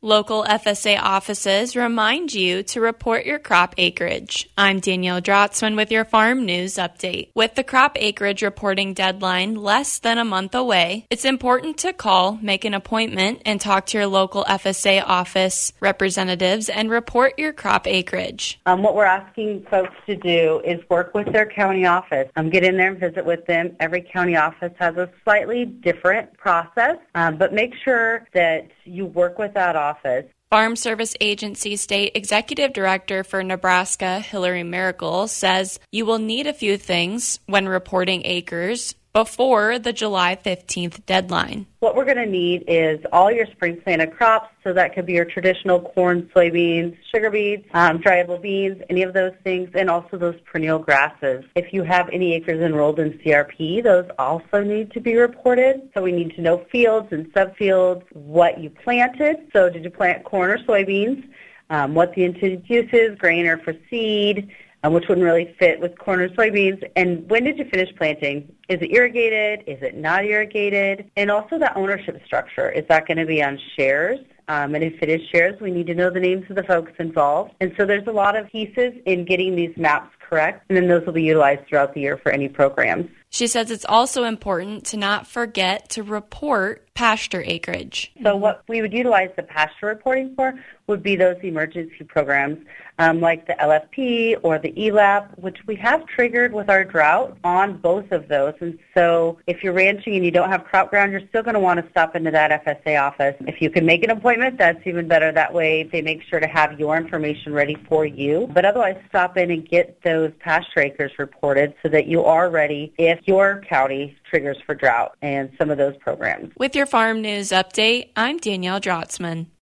Local FSA offices remind you to report your crop acreage. I'm Danielle Drotzman with your Farm News Update. With the crop acreage reporting deadline less than a month away, it's important to call, make an appointment, and talk to your local FSA office representatives and report your crop acreage. What we're asking folks to do is work with their county office. Get in there and visit with them. Every county office has a slightly different process, but make sure that you work with that office. Farm Service Agency State Executive Director for Nebraska, Hillary Miracle, says you will need a few things when reporting acres before the July 15th deadline. What we're going to need is all your spring planted crops, so that could be your traditional corn, soybeans, sugar beets, dryable beans, any of those things, and also those perennial grasses. If you have any acres enrolled in CRP, those also need to be reported. So we need to know fields and subfields, what you planted. So did you plant corn or soybeans? What the intended use is, grain or for seed, which wouldn't really fit with corn or soybeans, and when did you finish planting? Is it irrigated? Is it not irrigated? And also the ownership structure. Is that going to be on shares? And if it is shares, we need to know the names of the folks involved. And so there's a lot of pieces in getting these maps correct, and then those will be utilized throughout the year for any programs. She says it's also important to not forget to report pasture acreage. So what we would utilize the pasture reporting for would be those emergency programs like the LFP or the ELAP, which we have triggered with our drought on both of those. And so if you're ranching and you don't have crop ground, you're still going to want to stop into that FSA office. If you can make an appointment, that's even better. That way they make sure to have your information ready for you. But otherwise, stop in and get those pasture acres reported so that you are ready if your county triggers for drought and some of those programs. With your Farm News Update, I'm Danielle Drotzman.